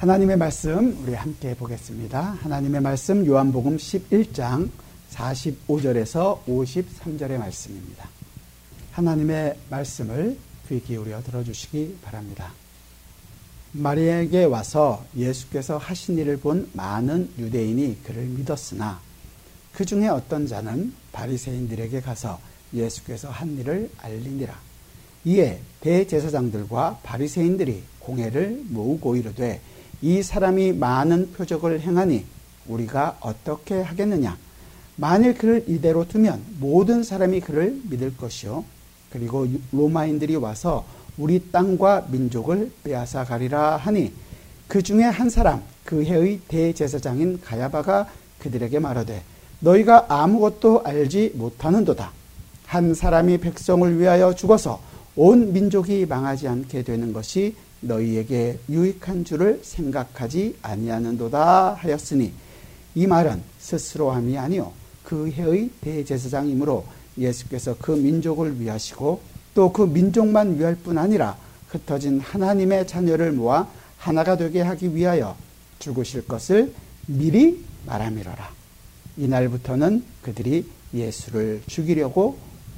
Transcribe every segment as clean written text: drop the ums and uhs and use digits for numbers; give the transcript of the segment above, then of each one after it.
하나님의 말씀 우리 함께 보겠습니다. 하나님의 말씀 요한복음 11장 45절에서 53절의 말씀입니다. 하나님의 말씀을 귀 기울여 들어주시기 바랍니다. 마리아에게 와서 예수께서 하신 일을 본 많은 유대인이 그를 믿었으나 그 중에 어떤 자는 바리새인들에게 가서 예수께서 한 일을 알리니라. 이에 대제사장들과 바리새인들이 공회를 모으고 이르되 이 사람이 많은 표적을 행하니 우리가 어떻게 하겠느냐. 만일 그를 이대로 두면 모든 사람이 그를 믿을 것이요 그리고 로마인들이 와서 우리 땅과 민족을 빼앗아 가리라 하니 그 중에 한 사람 그 해의 대제사장인 가야바가 그들에게 말하되 너희가 아무것도 알지 못하는도다. 한 사람이 백성을 위하여 죽어서 온 민족이 망하지 않게 되는 것이 너희에게 유익한 줄을 생각하지 아니하는도다 하였으니 이 말은 스스로 함이 아니요 그 해의 대제사장이므로 예수께서 그 민족을 위하시고 또 그 민족만 위할 뿐 아니라 흩어진 하나님의 자녀를 모아 하나가 되게 하기 위하여 죽으실 것을 미리 말함이로라. 이날부터는 그들이 예수를 죽이려고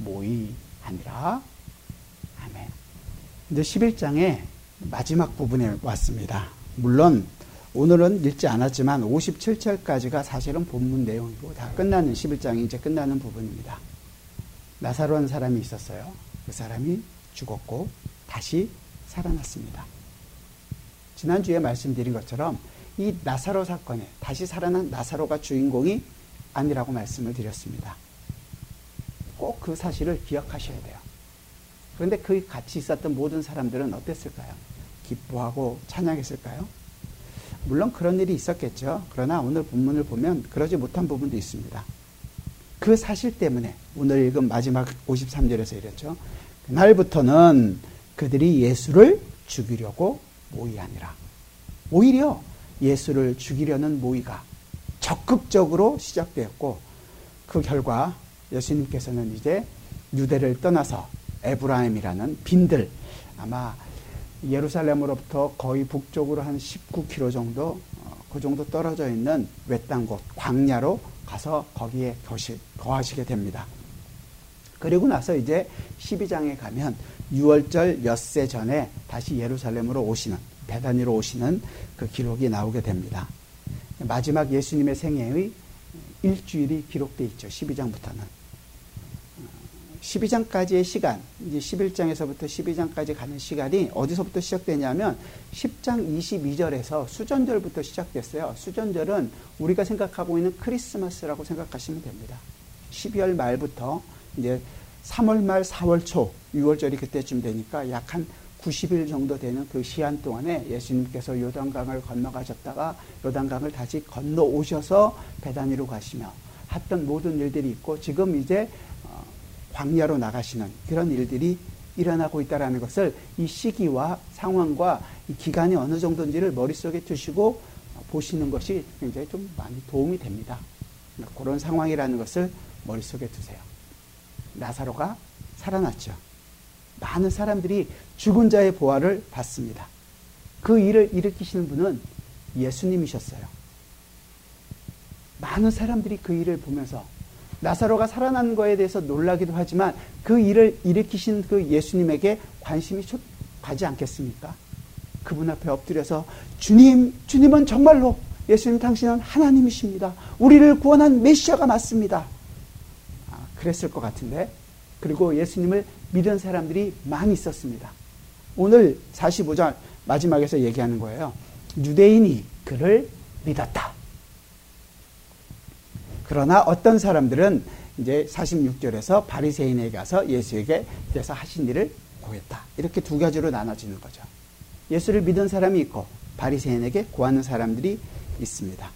모의하니라. 아멘. 이제 11장의 마지막 부분에 왔습니다. 물론 오늘은 읽지 않았지만 57절까지가 사실은 본문 내용이고 다 끝나는 11장이 이제 끝나는 부분입니다. 나사로라는 사람이 있었어요. 그 사람이 죽었고 다시 살아났습니다. 지난주에 말씀드린 것처럼 이 나사로 사건에 다시 살아난 나사로가 주인공이 아니라고 말씀을 드렸습니다. 꼭 그 사실을 기억하셔야 돼요. 그런데 그 같이 있었던 모든 사람들은 어땠을까요? 기뻐하고 찬양했을까요? 물론 그런 일이 있었겠죠. 그러나 오늘 본문을 보면 그러지 못한 부분도 있습니다. 그 사실 때문에 오늘 읽은 마지막 53절에서 이랬죠. 그날부터는 그들이 예수를 죽이려고 모의하니라. 오히려 예수를 죽이려는 모의가 적극적으로 시작되었고 그 결과 예수님께서는 이제 유대를 떠나서 에브라임이라는 빈들, 아마 예루살렘으로부터 거의 북쪽으로 한 19km 정도, 그 정도 떨어져 있는 외딴 곳, 광야로 가서 거기에 거하시게 됩니다. 그리고 나서 이제 12장에 가면 6월절 엿새 전에 다시 예루살렘으로 오시는, 베다니로 오시는 그 기록이 나오게 됩니다. 마지막 예수님의 생애의 일주일이 기록되어 있죠. 12장부터는. 12장까지의 시간, 이제 11장에서부터 12장까지 가는 시간이 어디서부터 시작되냐면 10장 22절에서 수전절부터 시작됐어요. 수전절은 우리가 생각하고 있는 크리스마스라고 생각하시면 됩니다. 12월 말부터 이제 3월 말 4월 초 6월절이 그때쯤 되니까 약 한 90일 정도 되는 그 시한 동안에 예수님께서 요단강을 건너가셨다가 요단강을 다시 건너오셔서 베다니로 가시며 했던 모든 일들이 있고 지금 이제 광야로 나가시는 그런 일들이 일어나고 있다는 것을 이 시기와 상황과 이 기간이 어느 정도인지를 머릿속에 두시고 보시는 것이 굉장히 좀 많이 도움이 됩니다. 그런 상황이라는 것을 머릿속에 두세요. 나사로가 살아났죠. 많은 사람들이 죽은 자의 보화를 받습니다. 그 일을 일으키시는 분은 예수님이셨어요. 많은 사람들이 그 일을 보면서 나사로가 살아난 거에 대해서 놀라기도 하지만 그 일을 일으키신 그 예수님에게 관심이 가지 않겠습니까? 그분 앞에 엎드려서 주님은 정말로 예수님 당신은 하나님이십니다. 우리를 구원한 메시아가 맞습니다. 그랬을 것 같은데 그리고 예수님을 믿은 사람들이 많이 있었습니다. 오늘 45장 마지막에서 얘기하는 거예요. 유대인이 그를 믿었다. 그러나 어떤 사람들은 이제 46절에서 바리새인에게 가서 예수에게 대해서 하신 일을 고했다. 이렇게 두 가지로 나눠지는 거죠. 예수를 믿은 사람이 있고 바리새인에게 고하는 사람들이 있습니다.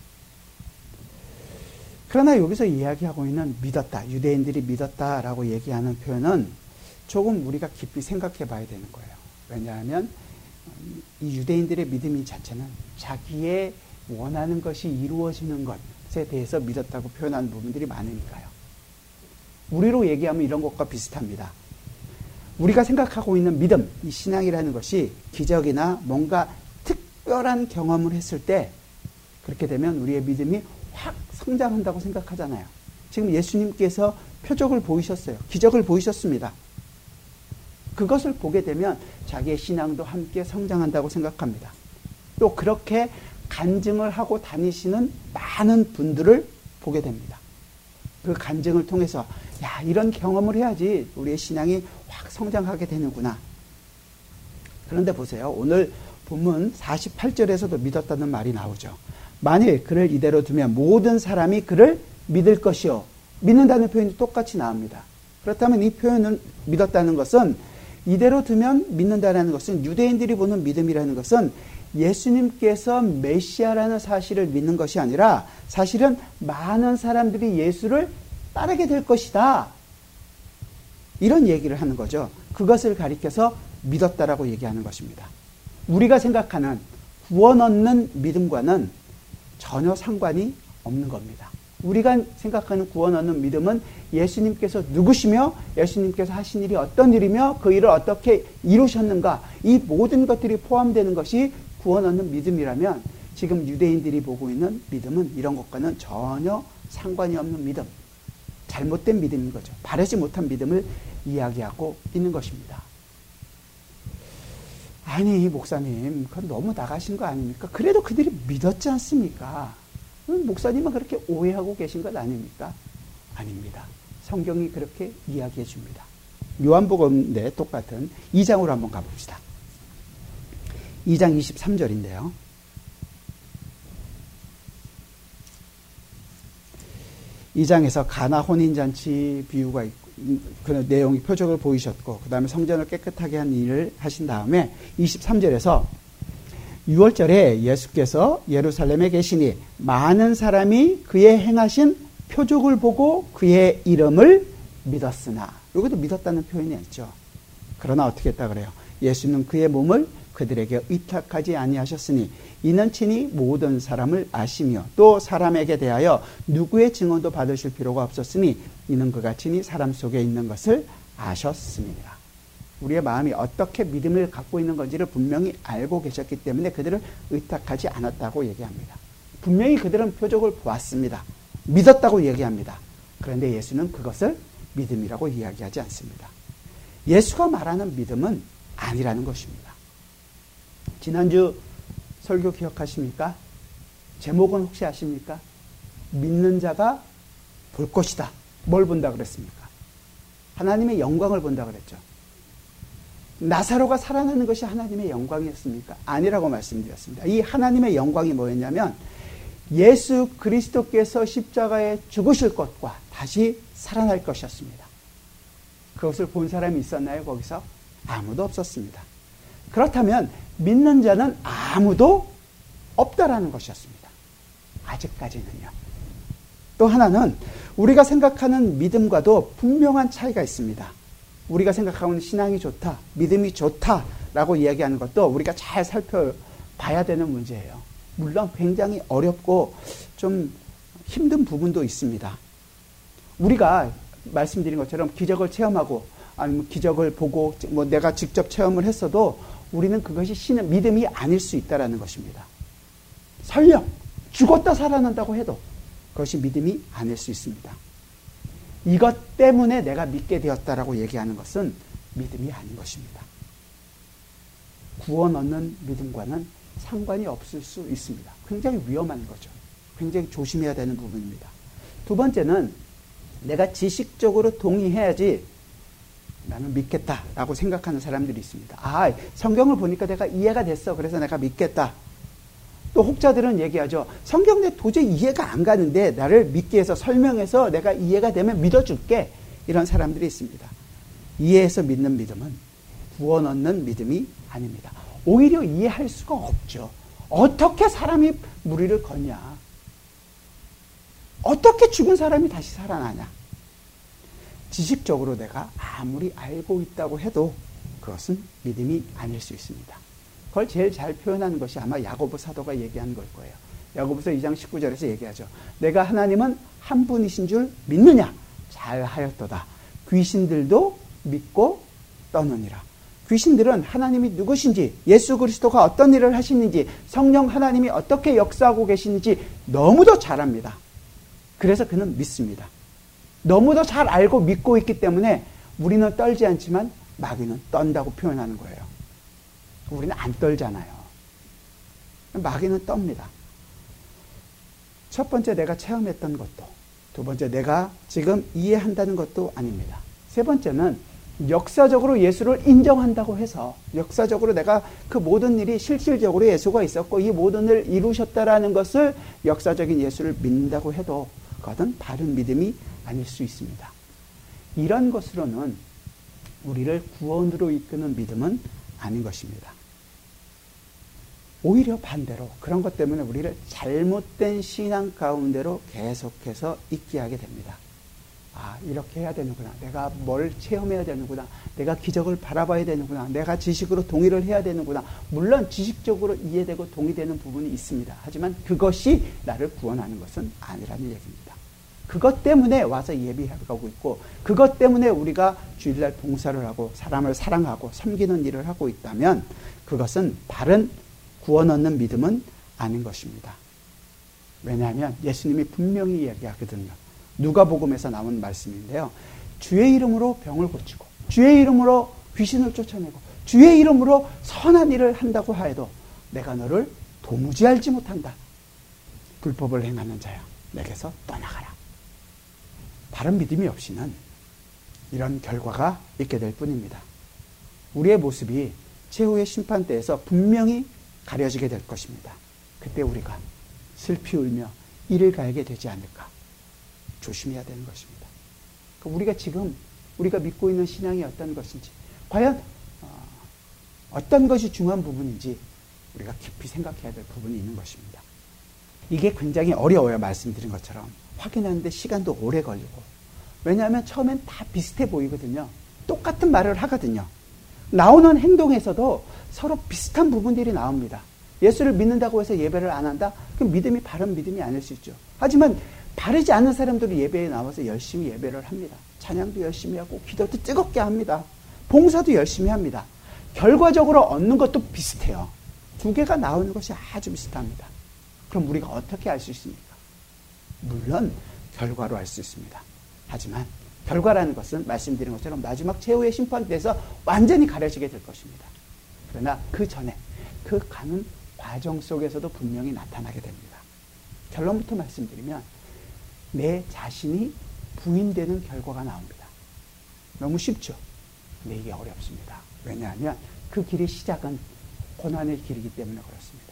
그러나 여기서 이야기하고 있는 믿었다, 유대인들이 믿었다라고 얘기하는 표현은 조금 우리가 깊이 생각해 봐야 되는 거예요. 왜냐하면 이 유대인들의 믿음이 자체는 자기의 원하는 것이 이루어지는 것에 대해서 믿었다고 표현하는 부분들이 많으니까요. 우리로 얘기하면 이런 것과 비슷합니다. 우리가 생각하고 있는 믿음, 이 신앙이라는 것이 기적이나 뭔가 특별한 경험을 했을 때 그렇게 되면 우리의 믿음이 확 성장한다고 생각하잖아요. 지금 예수님께서 표적을 보이셨어요. 기적을 보이셨습니다. 그것을 보게 되면 자기의 신앙도 함께 성장한다고 생각합니다. 또 그렇게 간증을 하고 다니시는 많은 분들을 보게 됩니다. 그 간증을 통해서 야, 이런 경험을 해야지 우리의 신앙이 확 성장하게 되는구나. 그런데 보세요. 오늘 본문 48절에서도 믿었다는 말이 나오죠. 만일 그를 이대로 두면 모든 사람이 그를 믿을 것이요. 믿는다는 표현이 똑같이 나옵니다. 그렇다면 이 표현을 믿었다는 것은 이대로 두면 믿는다는 것은 유대인들이 보는 믿음이라는 것은 예수님께서 메시아라는 사실을 믿는 것이 아니라 사실은 많은 사람들이 예수를 따르게 될 것이다. 이런 얘기를 하는 거죠. 그것을 가리켜서 믿었다라고 얘기하는 것입니다. 우리가 생각하는 구원 얻는 믿음과는 전혀 상관이 없는 겁니다. 우리가 생각하는 구원 얻는 믿음은 예수님께서 누구시며 예수님께서 하신 일이 어떤 일이며 그 일을 어떻게 이루셨는가, 이 모든 것들이 포함되는 것이 구원 얻는 믿음이라면 지금 유대인들이 보고 있는 믿음은 이런 것과는 전혀 상관이 없는 믿음, 잘못된 믿음인 거죠. 바르지 못한 믿음을 이야기하고 있는 것입니다. 아니 목사님 그건 너무 나가신 거 아닙니까? 그래도 그들이 믿었지 않습니까? 목사님은 그렇게 오해하고 계신 것 아닙니까? 아닙니다. 성경이 그렇게 이야기해 줍니다. 요한복음인데 똑같은 2장으로 한번 가봅시다. 2장 23절인데요. 이 장에서 가나 혼인잔치 비유가 있고 그 내용이 표적을 보이셨고 그 다음에 성전을 깨끗하게 한 일을 하신 다음에 23절에서 6월절에 예수께서 예루살렘에 계시니 많은 사람이 그의 행하신 표적을 보고 그의 이름을 믿었으나, 여기도 믿었다는 표현이 있죠. 그러나 어떻게 했다 그래요? 예수는 그의 몸을 그들에게 의탁하지 아니하셨으니 이는 친히 모든 사람을 아시며 또 사람에게 대하여 누구의 증언도 받으실 필요가 없었으니 이는 그가 친히 사람 속에 있는 것을 아셨습니다. 우리의 마음이 어떻게 믿음을 갖고 있는 건지를 분명히 알고 계셨기 때문에 그들을 의탁하지 않았다고 얘기합니다. 분명히 그들은 표적을 보았습니다. 믿었다고 얘기합니다. 그런데 예수는 그것을 믿음이라고 이야기하지 않습니다. 예수가 말하는 믿음은 아니라는 것입니다. 지난주 설교 기억하십니까? 제목은 혹시 아십니까? 믿는 자가 볼 것이다. 뭘 본다 그랬습니까? 하나님의 영광을 본다 그랬죠. 나사로가 살아나는 것이 하나님의 영광이었습니까? 아니라고 말씀드렸습니다. 이 하나님의 영광이 뭐였냐면 예수 그리스도께서 십자가에 죽으실 것과 다시 살아날 것이었습니다. 그것을 본 사람이 있었나요? 거기서? 아무도 없었습니다. 그렇다면 믿는 자는 아무도 없다라는 것이었습니다. 아직까지는요. 또 하나는 우리가 생각하는 믿음과도 분명한 차이가 있습니다. 우리가 생각하는 신앙이 좋다, 믿음이 좋다라고 이야기하는 것도 우리가 잘 살펴봐야 되는 문제예요. 물론 굉장히 어렵고 좀 힘든 부분도 있습니다. 우리가 말씀드린 것처럼 기적을 체험하고 아니면 기적을 보고 뭐 내가 직접 체험을 했어도 우리는 그것이 신의 믿음이 아닐 수 있다는 것입니다. 설령 죽었다 살아난다고 해도 그것이 믿음이 아닐 수 있습니다. 이것 때문에 내가 믿게 되었다라고 얘기하는 것은 믿음이 아닌 것입니다. 구원 얻는 믿음과는 상관이 없을 수 있습니다. 굉장히 위험한 거죠. 굉장히 조심해야 되는 부분입니다. 두 번째는 내가 지식적으로 동의해야지 나는 믿겠다라고 생각하는 사람들이 있습니다. 아, 성경을 보니까 내가 이해가 됐어. 그래서 내가 믿겠다. 또 혹자들은 얘기하죠. 성경 내 도저히 이해가 안 가는데 나를 믿게 해서 설명해서 내가 이해가 되면 믿어줄게. 이런 사람들이 있습니다. 이해해서 믿는 믿음은 구원 얻는 믿음이 아닙니다. 오히려 이해할 수가 없죠. 어떻게 사람이 무리를 걷냐? 어떻게 죽은 사람이 다시 살아나냐? 지식적으로 내가 아무리 알고 있다고 해도 그것은 믿음이 아닐 수 있습니다. 그걸 제일 잘 표현하는 것이 아마 야고보 사도가 얘기한 걸 거예요. 야고보서 2장 19절에서 얘기하죠. 내가 하나님은 한 분이신 줄 믿느냐? 잘하였도다. 귀신들도 믿고 떠느니라. 귀신들은 하나님이 누구신지, 예수 그리스도가 어떤 일을 하시는지, 성령 하나님이 어떻게 역사하고 계시는지 너무도 잘 압니다. 그래서 그는 믿습니다. 너무도 잘 알고 믿고 있기 때문에 우리는 떨지 않지만 마귀는 떤다고 표현하는 거예요. 우리는 안 떨잖아요. 마귀는 떱니다. 첫 번째, 내가 체험했던 것도, 두 번째, 내가 지금 이해한다는 것도 아닙니다. 세 번째는 역사적으로 예수를 인정한다고 해서, 역사적으로 내가 그 모든 일이 실질적으로 예수가 있었고 이 모든 일을 이루셨다라는 것을 역사적인 예수를 믿는다고 해도 그것은 바른 믿음이 아닐 수 있습니다. 이런 것으로는 우리를 구원으로 이끄는 믿음은 아닌 것입니다. 오히려 반대로 그런 것 때문에 우리를 잘못된 신앙 가운데로 계속해서 있게 하게 됩니다. 아, 이렇게 해야 되는구나. 내가 뭘 체험해야 되는구나. 내가 기적을 바라봐야 되는구나. 내가 지식으로 동의를 해야 되는구나. 물론 지식적으로 이해되고 동의되는 부분이 있습니다. 하지만 그것이 나를 구원하는 것은 아니라는 얘기입니다. 그것 때문에 와서 예배하고 있고, 그것 때문에 우리가 주일날 봉사를 하고 사람을 사랑하고 섬기는 일을 하고 있다면 그것은 바른 구원 얻는 믿음은 아닌 것입니다. 왜냐하면 예수님이 분명히 이야기하거든요. 누가복음에서 나온 말씀인데요. 주의 이름으로 병을 고치고 주의 이름으로 귀신을 쫓아내고 주의 이름으로 선한 일을 한다고 하여도 내가 너를 도무지 알지 못한다. 불법을 행하는 자야, 내게서 떠나가라. 바른 믿음이 없이는 이런 결과가 있게 될 뿐입니다. 우리의 모습이 최후의 심판대에서 분명히 가려지게 될 것입니다. 그때 우리가 슬피 울며 이를 가하게 되지 않을까 조심해야 되는 것입니다. 우리가 지금 우리가 믿고 있는 신앙이 어떤 것인지, 과연 어떤 것이 중요한 부분인지 우리가 깊이 생각해야 될 부분이 있는 것입니다. 이게 굉장히 어려워요. 말씀드린 것처럼 확인하는데 시간도 오래 걸리고, 왜냐하면 처음엔 다 비슷해 보이거든요. 똑같은 말을 하거든요. 나오는 행동에서도 서로 비슷한 부분들이 나옵니다. 예수를 믿는다고 해서 예배를 안 한다? 그럼 믿음이 바른 믿음이 아닐 수 있죠. 하지만 바르지 않은 사람들이 예배에 나와서 열심히 예배를 합니다. 찬양도 열심히 하고 기도도 뜨겁게 합니다. 봉사도 열심히 합니다. 결과적으로 얻는 것도 비슷해요. 두 개가 나오는 것이 아주 비슷합니다. 그럼 우리가 어떻게 알 수 있습니까? 물론 결과로 알 수 있습니다. 하지만 결과라는 것은 말씀드린 것처럼 마지막 최후의 심판대에서 완전히 가려지게 될 것입니다. 그러나 그 전에 그 가는 과정 속에서도 분명히 나타나게 됩니다. 결론부터 말씀드리면 내 자신이 부인되는 결과가 나옵니다. 너무 쉽죠? 근데 이게 어렵습니다. 왜냐하면 그 길의 시작은 고난의 길이기 때문에 그렇습니다.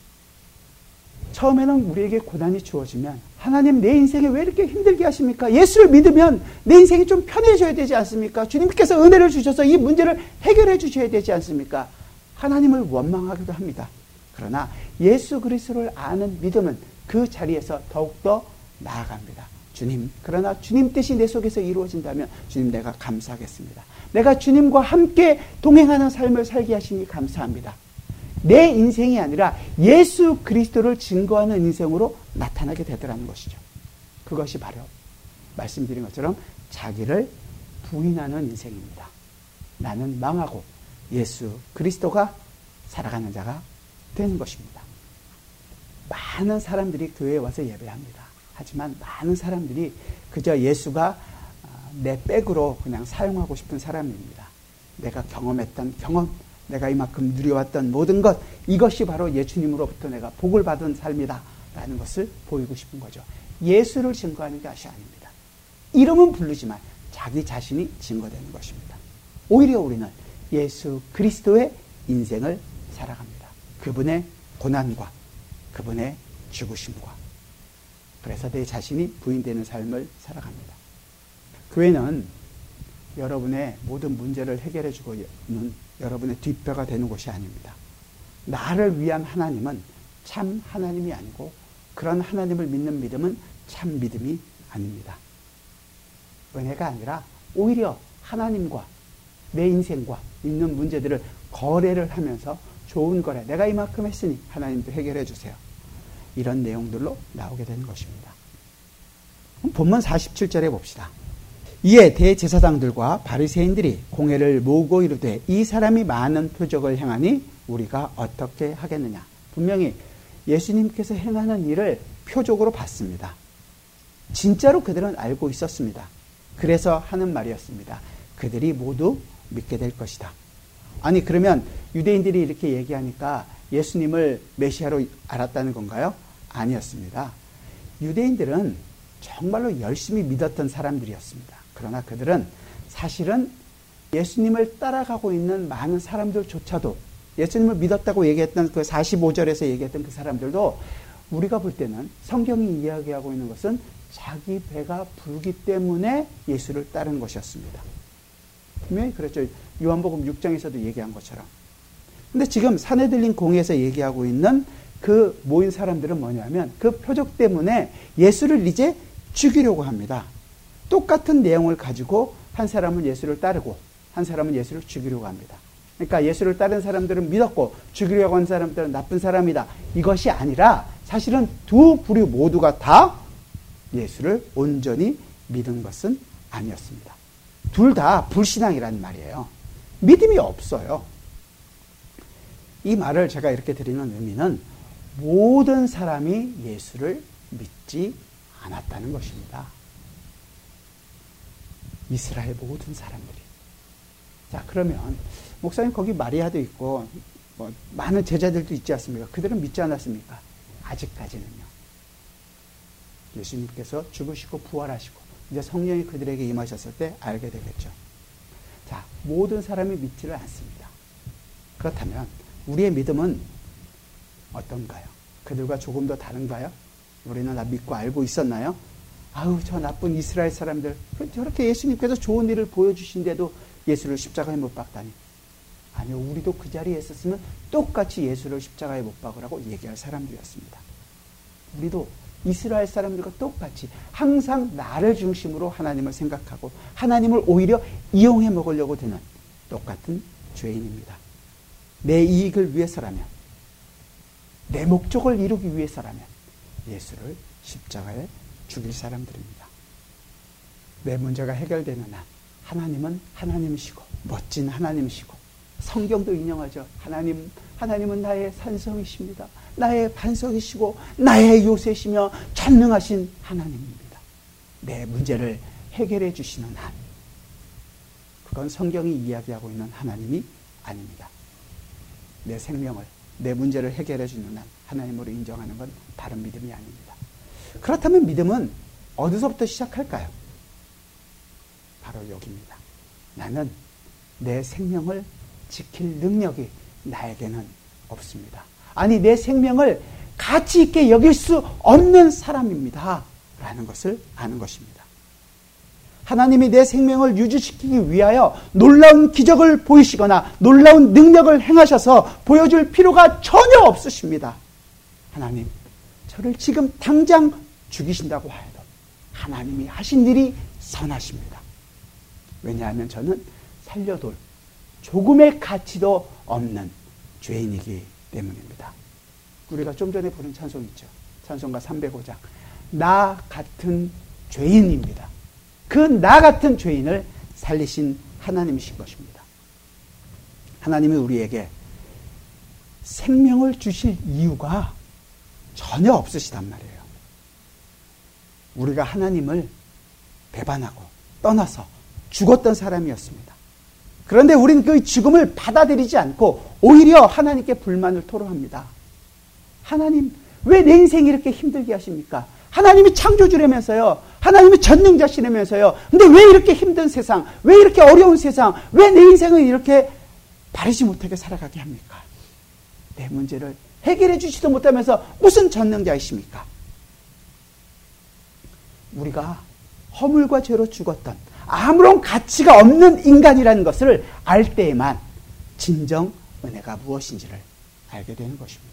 처음에는 우리에게 고난이 주어지면 하나님 내 인생에 왜 이렇게 힘들게 하십니까? 예수를 믿으면 내 인생이 좀 편해져야 되지 않습니까? 주님께서 은혜를 주셔서 이 문제를 해결해 주셔야 되지 않습니까? 하나님을 원망하기도 합니다. 그러나 예수 그리스도를 아는 믿음은 그 자리에서 더욱더 나아갑니다. 주님, 그러나 주님 뜻이 내 속에서 이루어진다면 주님 내가 감사하겠습니다. 내가 주님과 함께 동행하는 삶을 살게 하시니 감사합니다. 내 인생이 아니라 예수 그리스도를 증거하는 인생으로 나타나게 되더라는 것이죠. 그것이 바로 말씀드린 것처럼 자기를 부인하는 인생입니다. 나는 망하고 예수 그리스도가 살아가는 자가 되는 것입니다. 많은 사람들이 교회에 와서 예배합니다. 하지만 많은 사람들이 그저 예수가 내 백으로 그냥 사용하고 싶은 사람입니다. 내가 경험했던 경험, 내가 이만큼 누려왔던 모든 것, 이것이 바로 예수님으로부터 내가 복을 받은 삶이다 라는 것을 보이고 싶은 거죠. 예수를 증거하는 것이 아닙니다. 이름은 부르지만 자기 자신이 증거되는 것입니다. 오히려 우리는 예수 그리스도의 인생을 살아갑니다. 그분의 고난과 그분의 죽으심과, 그래서 내 자신이 부인되는 삶을 살아갑니다. 교회는 여러분의 모든 문제를 해결해 주고는 여러분의 뒷배가 되는 곳이 아닙니다. 나를 위한 하나님은 참 하나님이 아니고 그런 하나님을 믿는 믿음은 참 믿음이 아닙니다. 은혜가 아니라 오히려 하나님과 내 인생과 있는 문제들을 거래를 하면서 좋은 거래, 내가 이만큼 했으니 하나님도 해결해 주세요. 이런 내용들로 나오게 되는 것입니다. 본문 47절에 봅시다. 이에 대제사장들과 바리새인들이 공회를 모으고 이르되 이 사람이 많은 표적을 행하니 우리가 어떻게 하겠느냐. 분명히 예수님께서 행하는 일을 표적으로 봤습니다. 진짜로 그들은 알고 있었습니다. 그래서 하는 말이었습니다. 그들이 모두 믿게 될 것이다. 아니 그러면 유대인들이 이렇게 얘기하니까 예수님을 메시아로 알았다는 건가요? 아니었습니다. 유대인들은 정말로 열심히 믿었던 사람들이었습니다. 그러나 그들은 사실은 예수님을 따라가고 있는 많은 사람들조차도 예수님을 믿었다고 얘기했던 그 45절에서 얘기했던 그 사람들도 우리가 볼 때는 성경이 이야기하고 있는 것은 자기 배가 부르기 때문에 예수를 따른 것이었습니다. 분명히 그랬죠. 요한복음 6장에서도 얘기한 것처럼. 근데 지금 산헤드린 공회에서 얘기하고 있는 그 모인 사람들은 뭐냐면 그 표적 때문에 예수를 이제 죽이려고 합니다. 똑같은 내용을 가지고 한 사람은 예수를 따르고 한 사람은 예수를 죽이려고 합니다. 그러니까 예수를 따른 사람들은 믿었고 죽이려고 한 사람들은 나쁜 사람이다. 이것이 아니라 사실은 두 부류 모두가 다 예수를 온전히 믿은 것은 아니었습니다. 둘 다 불신앙이라는 말이에요. 믿음이 없어요. 이 말을 제가 이렇게 드리는 의미는 모든 사람이 예수를 믿지 않았다는 것입니다. 이스라엘 모든 사람들이. 자, 그러면 목사님 거기 마리아도 있고 많은 제자들도 있지 않습니까? 그들은 믿지 않았습니까? 아직까지는요. 예수님께서 죽으시고 부활하시고 이제 성령이 그들에게 임하셨을 때 알게 되겠죠. 자, 모든 사람이 믿지를 않습니다. 그렇다면 우리의 믿음은 어떤가요? 그들과 조금 더 다른가요? 우리는 다 믿고 알고 있었나요? 아우, 저 나쁜 이스라엘 사람들, 저렇게 예수님께서 좋은 일을 보여주신데도 예수를 십자가에 못 박다니. 아니요, 우리도 그 자리에 있었으면 똑같이 예수를 십자가에 못 박으라고 얘기할 사람들이었습니다. 우리도 이스라엘 사람들과 똑같이 항상 나를 중심으로 하나님을 생각하고 하나님을 오히려 이용해 먹으려고 드는 똑같은 죄인입니다. 내 이익을 위해서라면, 내 목적을 이루기 위해서라면 예수를 십자가에 죽일 사람들입니다. 내 문제가 해결되는 한 하나님은 하나님이시고 멋진 하나님이시고 성경도 인용하죠. 하나님은 나의 산성이십니다. 나의 반석이시고 나의 요새시며 전능하신 하나님입니다. 내 문제를 해결해 주시는 한 그건 성경이 이야기하고 있는 하나님이 아닙니다. 내 생명을, 내 문제를 해결해 주는 한 하나님으로 인정하는 건 다른 믿음이 아닙니다. 그렇다면 믿음은 어디서부터 시작할까요? 바로 여기입니다. 나는 내 생명을 지킬 능력이 나에게는 없습니다. 아니, 내 생명을 가치 있게 여길 수 없는 사람입니다. 라는 것을 아는 것입니다. 하나님이 내 생명을 유지시키기 위하여 놀라운 기적을 보이시거나 놀라운 능력을 행하셔서 보여줄 필요가 전혀 없으십니다. 하나님, 저를 지금 당장 죽이신다고 하여도 하나님이 하신 일이 선하십니다. 왜냐하면 저는 살려둘 조금의 가치도 없는 죄인이기 때문입니다. 우리가 좀 전에 부른 찬송 있죠. 찬송가 305장. 나 같은 죄인입니다. 그 나 같은 죄인을 살리신 하나님이신 것입니다. 하나님이 우리에게 생명을 주실 이유가 전혀 없으시단 말이에요. 우리가 하나님을 배반하고 떠나서 죽었던 사람이었습니다. 그런데 우리는 그 죽음을 받아들이지 않고 오히려 하나님께 불만을 토로합니다. 하나님, 왜 내 인생이 이렇게 힘들게 하십니까? 하나님이 창조주라면서요. 하나님이 전능자시라면서요. 근데 왜 이렇게 힘든 세상, 왜 이렇게 어려운 세상, 왜 내 인생을 이렇게 바르지 못하게 살아가게 합니까? 내 문제를 해결해 주지도 못하면서 무슨 전능자이십니까? 우리가 허물과 죄로 죽었던 아무런 가치가 없는 인간이라는 것을 알 때에만 진정 은혜가 무엇인지를 알게 되는 것입니다.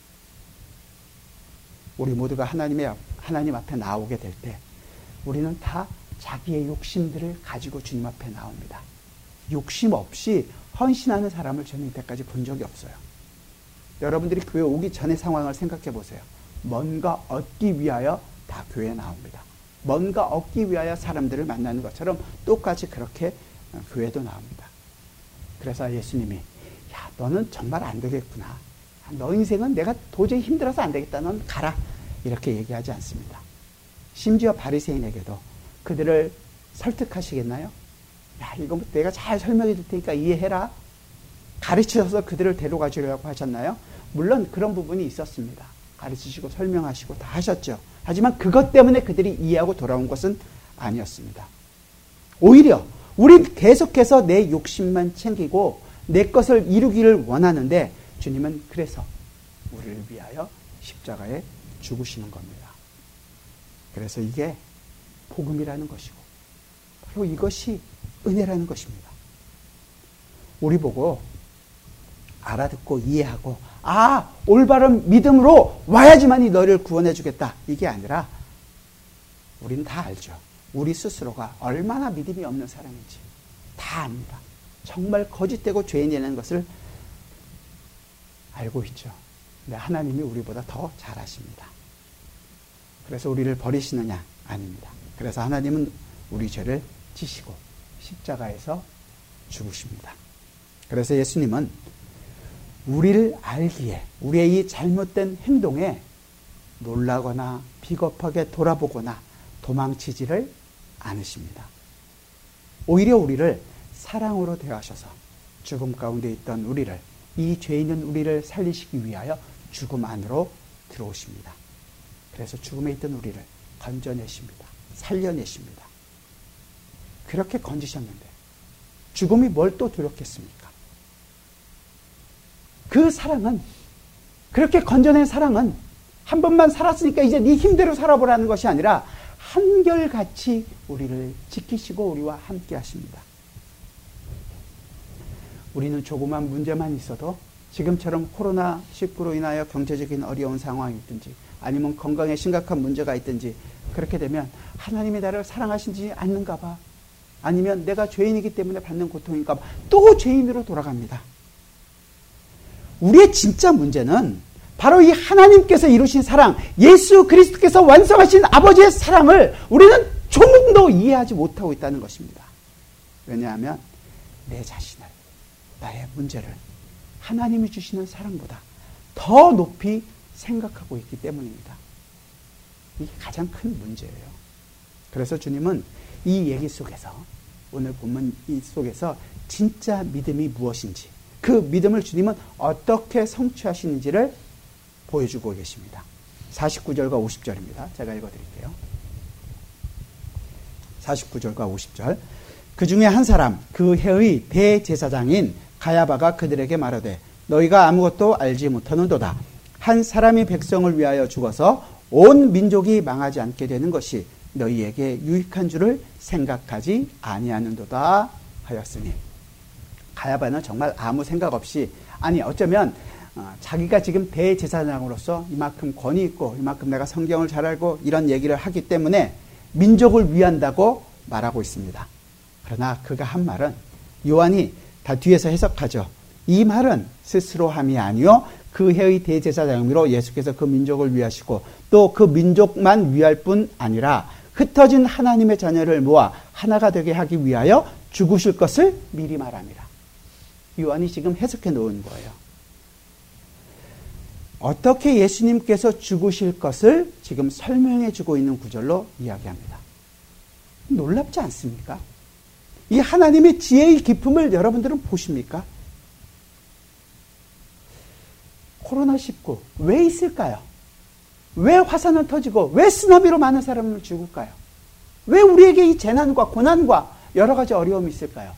우리 모두가 하나님 앞에 나오게 될 때 우리는 다 자기의 욕심들을 가지고 주님 앞에 나옵니다. 욕심 없이 헌신하는 사람을 저는 이때까지 본 적이 없어요. 여러분들이 교회 오기 전의 상황을 생각해 보세요. 뭔가 얻기 위하여 다 교회에 나옵니다. 뭔가 얻기 위하여 사람들을 만나는 것처럼 똑같이 그렇게 교회도 나옵니다. 그래서 예수님이 야, 너는 정말 안 되겠구나. 너 인생은 내가 도저히 힘들어서 안 되겠다. 넌 가라. 이렇게 얘기하지 않습니다. 심지어 바리새인에게도 그들을 설득하시겠나요? 야, 이거 내가 잘 설명해 줄 테니까 이해해라. 가르치셔서 그들을 데려가 주려고 하셨나요? 물론 그런 부분이 있었습니다. 가르치시고 설명하시고 다 하셨죠. 하지만 그것 때문에 그들이 이해하고 돌아온 것은 아니었습니다. 오히려 우리 계속해서 내 욕심만 챙기고 내 것을 이루기를 원하는데 주님은 그래서 우리를 위하여 십자가에 죽으시는 겁니다. 그래서 이게 복음이라는 것이고 바로 이것이 은혜라는 것입니다. 우리 보고 알아듣고 이해하고 올바른 믿음으로 와야지만이 너를 구원해 주겠다. 이게 아니라 우리는 다 알죠. 우리 스스로가 얼마나 믿음이 없는 사람인지 다 압니다. 정말 거짓되고 죄인이라는 것을 알고 있죠. 근데 하나님이 우리보다 더 잘 아십니다. 그래서 우리를 버리시느냐? 아닙니다. 그래서 하나님은 우리 죄를 지시고 십자가에서 죽으십니다. 그래서 예수님은 우리를 알기에 우리의 이 잘못된 행동에 놀라거나 비겁하게 돌아보거나 도망치지를 않으십니다. 오히려 우리를 사랑으로 대하셔서 죽음 가운데 있던 우리를, 이 죄 있는 우리를 살리시기 위하여 죽음 안으로 들어오십니다. 그래서 죽음에 있던 우리를 건져내십니다. 살려내십니다. 그렇게 건지셨는데 죽음이 뭘 또 두렵겠습니까? 그 사랑은, 그렇게 건져낸 사랑은 한 번만 살았으니까 이제 네 힘대로 살아보라는 것이 아니라 한결같이 우리를 지키시고 우리와 함께 하십니다. 우리는 조그만 문제만 있어도 지금처럼 코로나19로 인하여 경제적인 어려운 상황이 있든지 아니면 건강에 심각한 문제가 있든지 그렇게 되면 하나님이 나를 사랑하시지 않는가 봐, 아니면 내가 죄인이기 때문에 받는 고통인가 봐, 또 죄인으로 돌아갑니다. 우리의 진짜 문제는 바로 이 하나님께서 이루신 사랑, 예수 그리스도께서 완성하신 아버지의 사랑을 우리는 조금도 이해하지 못하고 있다는 것입니다. 왜냐하면 내 자신을, 나의 문제를 하나님이 주시는 사랑보다 더 높이 생각하고 있기 때문입니다. 이게 가장 큰 문제예요. 그래서 주님은 이 얘기 속에서, 오늘 본문 이 속에서 진짜 믿음이 무엇인지, 그 믿음을 주님은 어떻게 성취하시는지를 보여주고 계십니다. 49절과 50절입니다. 제가 읽어드릴게요. 49절과 50절. 그 중에 한 사람, 그 해의 대제사장인 가야바가 그들에게 말하되 너희가 아무것도 알지 못하는도다. 한 사람이 백성을 위하여 죽어서 온 민족이 망하지 않게 되는 것이 너희에게 유익한 줄을 생각하지 아니하는도다 하였으니. 가야바는 정말 아무 생각 없이, 아니 어쩌면 자기가 지금 대제사장으로서 이만큼 권위 있고 이만큼 내가 성경을 잘 알고 이런 얘기를 하기 때문에 민족을 위한다고 말하고 있습니다. 그러나 그가 한 말은, 요한이 다 뒤에서 해석하죠. 이 말은 스스로 함이 아니요 그 해의 대제사장으로 예수께서 그 민족을 위하시고 또 그 민족만 위할 뿐 아니라 흩어진 하나님의 자녀를 모아 하나가 되게 하기 위하여 죽으실 것을 미리 말합니다. 요한이 지금 해석해 놓은 거예요. 어떻게 예수님께서 죽으실 것을 지금 설명해 주고 있는 구절로 이야기합니다. 놀랍지 않습니까? 이 하나님의 지혜의 깊음을 여러분들은 보십니까? 코로나19 왜 있을까요? 왜 화산은 터지고 왜 쓰나미로 많은 사람을 죽을까요? 왜 우리에게 이 재난과 고난과 여러 가지 어려움이 있을까요?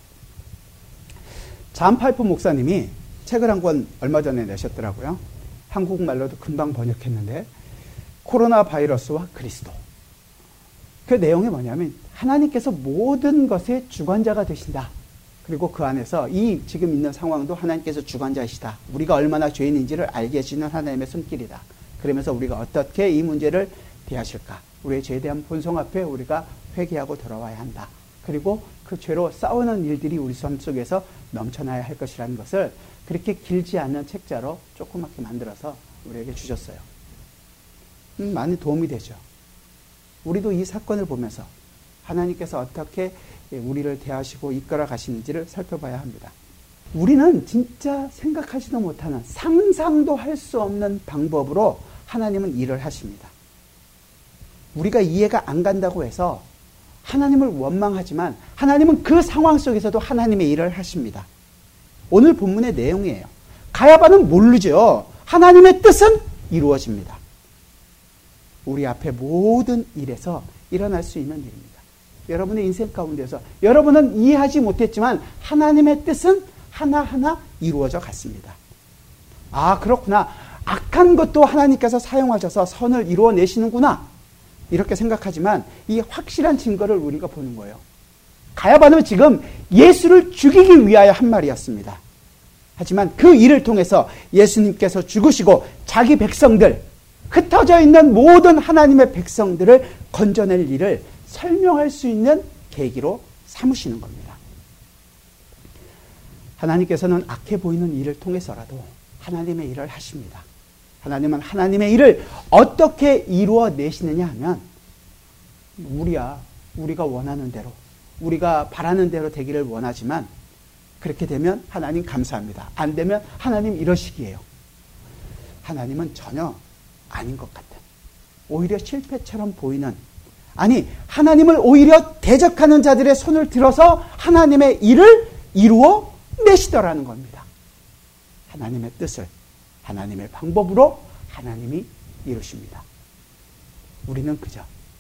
잔 파이프 목사님이 책을 한 권 얼마 전에 내셨더라고요. 한국말로도 금방 번역했는데, 코로나 바이러스와 그리스도. 그 내용이 뭐냐면 하나님께서 모든 것의 주관자가 되신다. 그리고 그 안에서 이 지금 있는 상황도 하나님께서 주관자이시다. 우리가 얼마나 죄인인지를 알게 해주는 하나님의 손길이다. 그러면서 우리가 어떻게 이 문제를 대하실까? 우리의 죄에 대한 본성 앞에 우리가 회개하고 돌아와야 한다. 그리고 그 죄로 싸우는 일들이 우리 삶 속에서 넘쳐나야 할 것이라는 것을 그렇게 길지 않은 책자로 조그맣게 만들어서 우리에게 주셨어요. 많이 도움이 되죠. 우리도 이 사건을 보면서 하나님께서 어떻게 우리를 대하시고 이끌어 가시는지를 살펴봐야 합니다. 우리는 진짜 생각하지도 못하는, 상상도 할 수 없는 방법으로 하나님은 일을 하십니다. 우리가 이해가 안 간다고 해서 하나님을 원망하지만 하나님은 그 상황 속에서도 하나님의 일을 하십니다. 오늘 본문의 내용이에요. 가야바는 모르죠. 하나님의 뜻은 이루어집니다. 우리 앞에 모든 일에서 일어날 수 있는 일입니다. 여러분의 인생 가운데서 여러분은 이해하지 못했지만 하나님의 뜻은 하나하나 이루어져 갔습니다. 아, 그렇구나. 악한 것도 하나님께서 사용하셔서 선을 이루어내시는구나. 이렇게 생각하지만 이 확실한 증거를 우리가 보는 거예요. 가야바는 지금 예수를 죽이기 위하여 한 말이었습니다. 하지만 그 일을 통해서 예수님께서 죽으시고 자기 백성들, 흩어져 있는 모든 하나님의 백성들을 건져낼 일을 설명할 수 있는 계기로 삼으시는 겁니다. 하나님께서는 악해 보이는 일을 통해서라도 하나님의 일을 하십니다. 하나님은 하나님의 일을 어떻게 이루어내시느냐 하면 우리가 원하는 대로, 우리가 바라는 대로 되기를 원하지만 그렇게 되면 하나님 감사합니다. 안 되면 하나님 이러시기에요. 하나님은 전혀 아닌 것 같아요. 오히려 실패처럼 보이는, 아니 하나님을 오히려 대적하는 자들의 손을 들어서 하나님의 일을 이루어 내시더라는 겁니다. 하나님의 뜻을 하나님의 방법으로 하나님이 이루십니다. 우리는 그저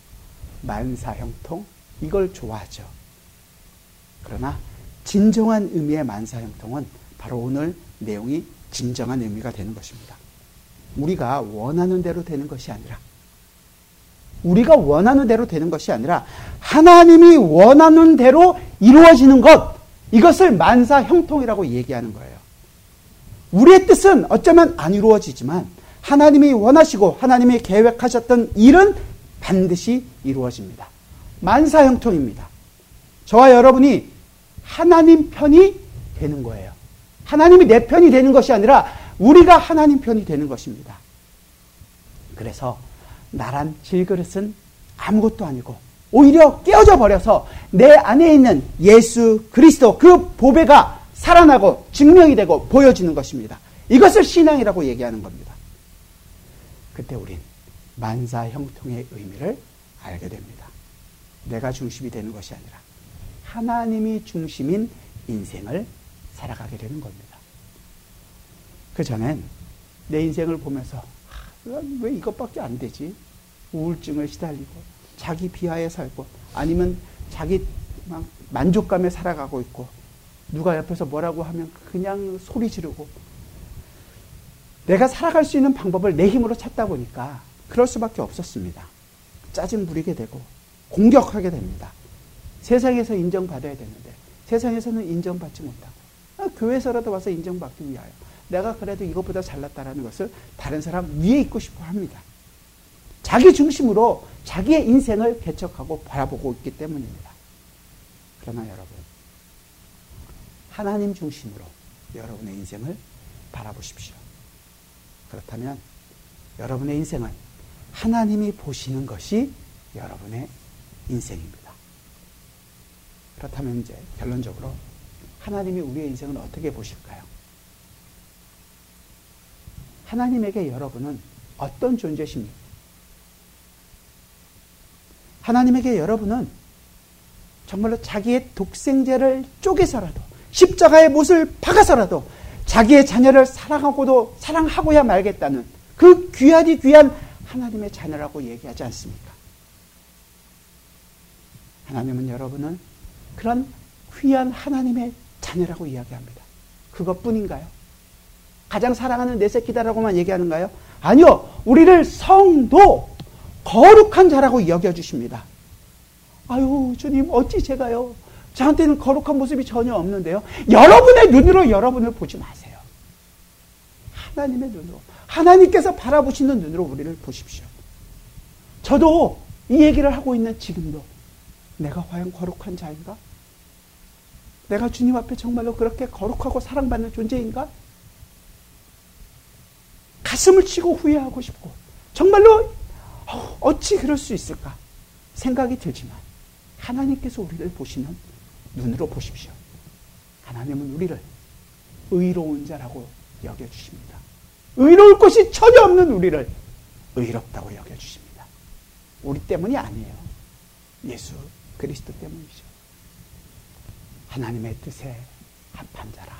만사형통 이걸 좋아하죠. 그러나 진정한 의미의 만사형통은 바로 오늘 내용이 진정한 의미가 되는 것입니다. 우리가 원하는 대로 되는 것이 아니라 하나님이 원하는 대로 이루어지는 것, 이것을 만사형통이라고 얘기하는 거예요. 우리의 뜻은 어쩌면 안 이루어지지만 하나님이 원하시고 하나님이 계획하셨던 일은 반드시 이루어집니다. 만사형통입니다. 저와 여러분이 하나님 편이 되는 거예요. 하나님이 내 편이 되는 것이 아니라 우리가 하나님 편이 되는 것입니다. 그래서 나란 질그릇은 아무것도 아니고 오히려 깨어져 버려서 내 안에 있는 예수 그리스도, 그 보배가 살아나고 증명이 되고 보여지는 것입니다. 이것을 신앙이라고 얘기하는 겁니다. 그때 우린 만사형통의 의미를 알게 됩니다. 내가 중심이 되는 것이 아니라 하나님이 중심인 인생을 살아가게 되는 겁니다. 그전엔 내 인생을 보면서 왜 이것밖에 안 되지? 우울증을 시달리고 자기 비하에 살고 아니면 자기 막 만족감에 살아가고 있고 누가 옆에서 뭐라고 하면 그냥 소리 지르고 내가 살아갈 수 있는 방법을 내 힘으로 찾다 보니까 그럴 수밖에 없었습니다. 짜증 부리게 되고 공격하게 됩니다. 세상에서 인정받아야 되는데 세상에서는 인정받지 못하고 교회에서라도 와서 인정받기 위하여 내가 그래도 이것보다 잘났다라는 것을 다른 사람 위에 있고 싶어 합니다. 자기 중심으로 자기의 인생을 개척하고 바라보고 있기 때문입니다. 그러나 여러분, 하나님 중심으로 여러분의 인생을 바라보십시오. 그렇다면 여러분의 인생은 하나님이 보시는 것이 여러분의 인생입니다. 그렇다면 이제 결론적으로 하나님이 우리의 인생을 어떻게 보실까요? 하나님에게 여러분은 어떤 존재십니까? 하나님에게 여러분은 정말로 자기의 독생자를 쪼개서라도 십자가의 못을 박아서라도 자기의 자녀를 사랑하고야 말겠다는 그 귀하디 귀한 하나님의 자녀라고 얘기하지 않습니까? 하나님은 여러분은 그런 귀한 하나님의 자녀라고 이야기합니다. 그것뿐인가요? 가장 사랑하는 내 새끼다라고만 얘기하는가요? 아니요. 우리를 성도, 거룩한 자라고 여겨주십니다. 아유, 주님, 어찌 제가요? 저한테는 거룩한 모습이 전혀 없는데요. 여러분의 눈으로 여러분을 보지 마세요. 하나님의 눈으로, 하나님께서 바라보시는 눈으로 우리를 보십시오. 저도 이 얘기를 하고 있는 지금도 내가 과연 거룩한 자인가? 내가 주님 앞에 정말로 그렇게 거룩하고 사랑받는 존재인가? 가슴을 치고 후회하고 싶고 정말로 어찌 그럴 수 있을까? 생각이 들지만 하나님께서 우리를 보시는 눈으로 보십시오. 하나님은 우리를 의로운 자라고 여겨주십니다. 의로울 것이 전혀 없는 우리를 의롭다고 여겨주십니다. 우리 때문이 아니에요. 예수 그리스도 때문이죠. 하나님의 뜻에 합한 자라.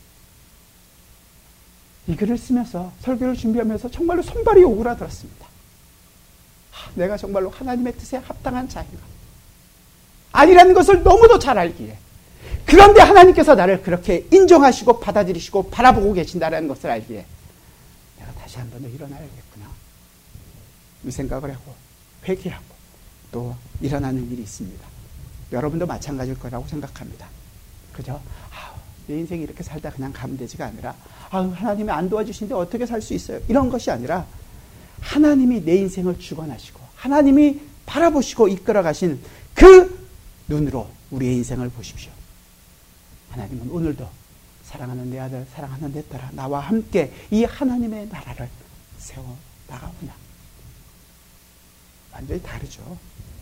이 글을 쓰면서 설교를 준비하면서 정말로 손발이 오그라들었습니다. 내가 정말로 하나님의 뜻에 합당한 자인가? 아니라는 것을 너무도 잘 알기에, 그런데 하나님께서 나를 그렇게 인정하시고 받아들이시고 바라보고 계신다는 것을 알기에 내가 다시 한 번 더 일어나야겠구나, 이 생각을 하고 회개하고 또 일어나는 일이 있습니다. 여러분도 마찬가지일 거라고 생각합니다. 그죠? 내 인생이 이렇게 살다 그냥 가면 되지가 아니라 하나님이 안 도와주시는데 어떻게 살 수 있어요? 이런 것이 아니라 하나님이 내 인생을 주관하시고 하나님이 바라보시고 이끌어 가신 그 눈으로 우리의 인생을 보십시오. 하나님은 오늘도 사랑하는 내 아들, 사랑하는 내 딸아, 나와 함께 이 하나님의 나라를 세워 나가오냐. 완전히 다르죠.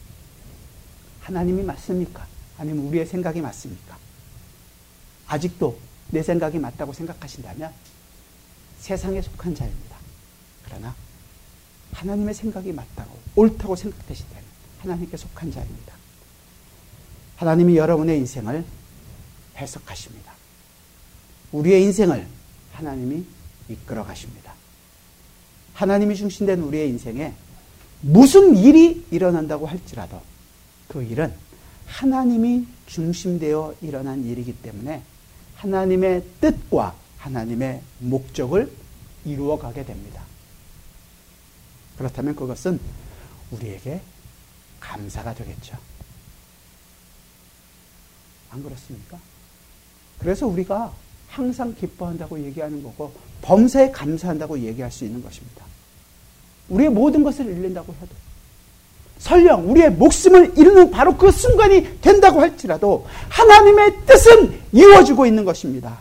하나님이 맞습니까? 아니면 우리의 생각이 맞습니까? 아직도 내 생각이 맞다고 생각하신다면 세상에 속한 자입니다. 그러나 하나님의 생각이 맞다고 옳다고 생각되신다면 하나님께 속한 자입니다. 하나님이 여러분의 인생을 해석하십니다. 우리의 인생을 하나님이 이끌어 가십니다. 하나님이 중심된 우리의 인생에 무슨 일이 일어난다고 할지라도 그 일은 하나님이 중심되어 일어난 일이기 때문에 하나님의 뜻과 하나님의 목적을 이루어가게 됩니다. 그렇다면 그것은 우리에게 감사가 되겠죠. 안 그렇습니까? 그래서 우리가 항상 기뻐한다고 얘기하는 거고 범사에 감사한다고 얘기할 수 있는 것입니다. 우리의 모든 것을 잃는다고 해도, 설령 우리의 목숨을 잃는 바로 그 순간이 된다고 할지라도 하나님의 뜻은 이루어지고 있는 것입니다.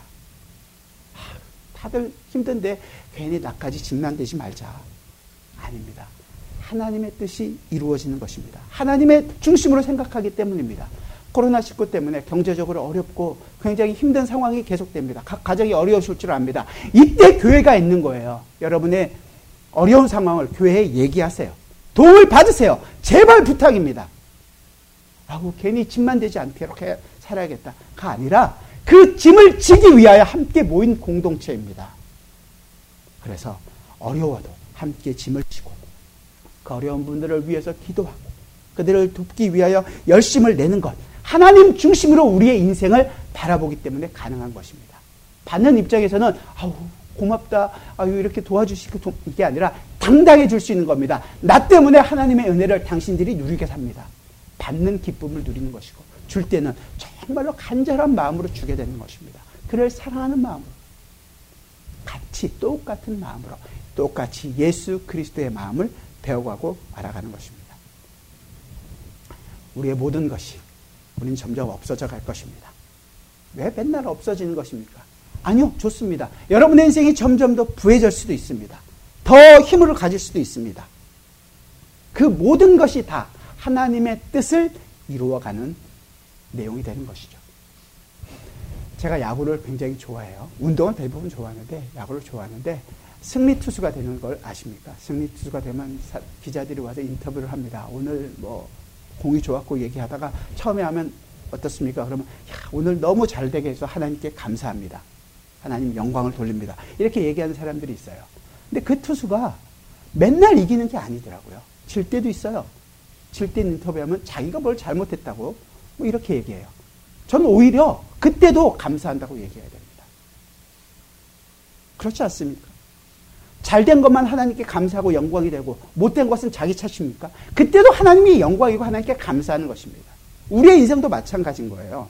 다들 힘든데 괜히 나까지 직난되지 말자. 아닙니다. 하나님의 뜻이 이루어지는 것입니다. 하나님의 중심으로 생각하기 때문입니다. 코로나19 때문에 경제적으로 어렵고 굉장히 힘든 상황이 계속됩니다. 각 가정이 어려우실 줄 압니다. 이때 교회가 있는 거예요. 여러분의 어려운 상황을 교회에 얘기하세요. 도움을 받으세요. 제발 부탁입니다. 괜히 짐만 되지 않게 이렇게 살아야겠다가 아니라 그 짐을 지기 위하여 함께 모인 공동체입니다. 그래서 어려워도 함께 짐을 지고 그 어려운 분들을 위해서 기도하고 그들을 돕기 위하여 열심을 내는 것, 하나님 중심으로 우리의 인생을 바라보기 때문에 가능한 것입니다. 받는 입장에서는 고맙다, 이렇게 도와주시고, 이게 아니라 당당해질 수 있는 겁니다. 나 때문에 하나님의 은혜를 당신들이 누리게 삽니다. 받는 기쁨을 누리는 것이고, 줄 때는 정말로 간절한 마음으로 주게 되는 것입니다. 그를 사랑하는 마음으로, 같이 똑같은 마음으로 똑같이 예수 그리스도의 마음을 배워가고 알아가는 것입니다. 우리의 모든 것이 우리는 점점 없어져 갈 것입니다. 왜 맨날 없어지는 것입니까? 아니요, 좋습니다. 여러분의 인생이 점점 더 부해질 수도 있습니다. 더 힘을 가질 수도 있습니다. 그 모든 것이 다 하나님의 뜻을 이루어가는 내용이 되는 것이죠. 제가 야구를 굉장히 좋아해요. 운동은 대부분 좋아하는데 야구를 좋아하는데 승리 투수가 되는 걸 아십니까? 승리 투수가 되면 기자들이 와서 인터뷰를 합니다. 오늘 공이 좋았고 얘기하다가 처음에 하면 어떻습니까? 그러면 오늘 너무 잘 되게 해서 하나님께 감사합니다. 하나님 영광을 돌립니다. 이렇게 얘기하는 사람들이 있어요. 근데 그 투수가 맨날 이기는 게 아니더라고요. 질 때도 있어요. 질 때 인터뷰하면 자기가 뭘 잘못했다고 이렇게 얘기해요. 저는 오히려 그때도 감사한다고 얘기해야 됩니다. 그렇지 않습니까? 잘된 것만 하나님께 감사하고 영광이 되고 못된 것은 자기 탓입니까? 그때도 하나님이 영광이고 하나님께 감사하는 것입니다. 우리의 인생도 마찬가지인 거예요.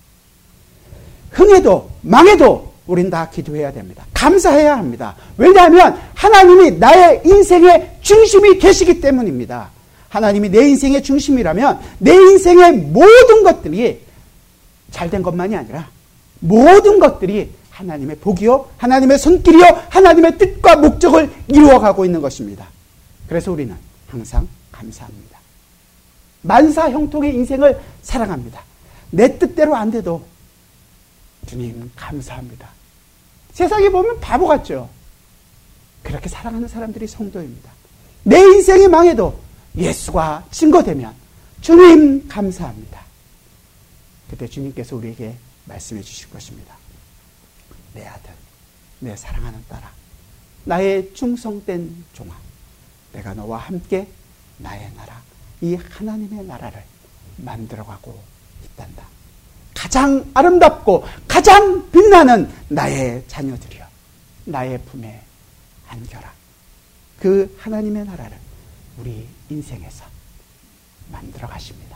흥해도 망해도 우린 다 기도해야 됩니다. 감사해야 합니다. 왜냐하면 하나님이 나의 인생의 중심이 되시기 때문입니다. 하나님이 내 인생의 중심이라면 내 인생의 모든 것들이 잘된 것만이 아니라 모든 것들이 하나님의 복이요, 하나님의 손길이요, 하나님의 뜻과 목적을 이루어가고 있는 것입니다. 그래서 우리는 항상 감사합니다. 만사 형통의 인생을 사랑합니다. 내 뜻대로 안 돼도 주님 감사합니다. 세상에 보면 바보 같죠? 그렇게 사랑하는 사람들이 성도입니다. 내 인생이 망해도 예수가 증거되면 주님 감사합니다. 그때 주님께서 우리에게 말씀해 주실 것입니다. 내 아들, 내 사랑하는 딸아, 나의 충성된 종아, 내가 너와 함께 나의 나라, 이 하나님의 나라를 만들어가고 있단다. 가장 아름답고 가장 빛나는 나의 자녀들이여, 나의 품에 안겨라. 그 하나님의 나라를 우리 인생에서 만들어 가십니다.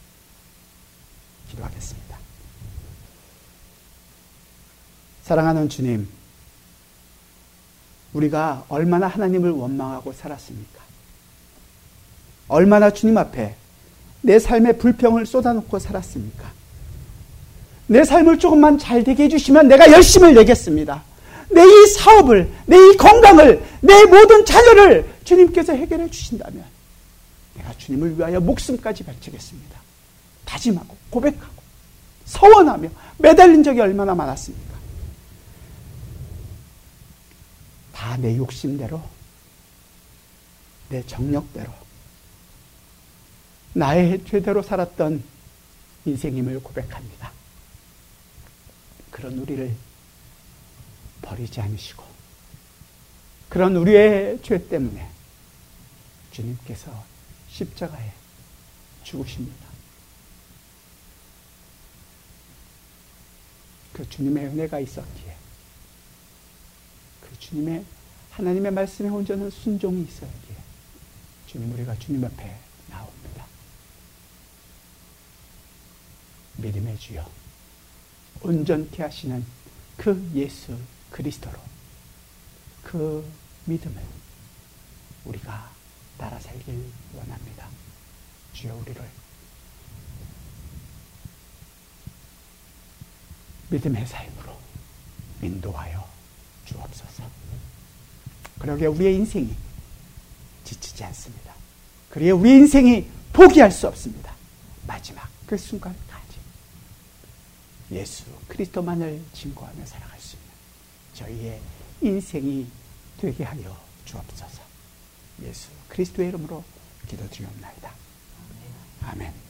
기도하겠습니다. 사랑하는 주님, 우리가 얼마나 하나님을 원망하고 살았습니까? 얼마나 주님 앞에 내 삶의 불평을 쏟아놓고 살았습니까? 내 삶을 조금만 잘 되게 해주시면 내가 열심을 내겠습니다. 내 이 사업을, 내 이 건강을, 내 모든 자녀를 주님께서 해결해 주신다면 내가 주님을 위하여 목숨까지 바치겠습니다. 다짐하고 고백하고 서원하며 매달린 적이 얼마나 많았습니까? 다 내 욕심대로, 내 정력대로, 나의 죄대로 살았던 인생임을 고백합니다. 그런 우리를 버리지 않으시고, 그런 우리의 죄 때문에 주님께서 십자가에 죽으십니다. 그 주님의 은혜가 있었기에, 그 주님의 하나님의 말씀에 온전한 순종이 있었기에 주님, 우리가 주님 앞에 나옵니다. 믿음의 주여, 온전케 하시는 그 예수 그리스도로 그 믿음을 우리가 따라 살길 원합니다. 주여, 우리를 믿음의 삶으로 인도하여 주옵소서. 그러게 우리의 인생이 지치지 않습니다. 그러게 우리의 인생이 포기할 수 없습니다. 마지막 그 순간까지 예수 그리스도만을 증거하며 살아갈 수 있는 저희의 인생이 되게 하여 주옵소서. 예수 그리스도의 이름으로 기도드리옵나이다. 아멘.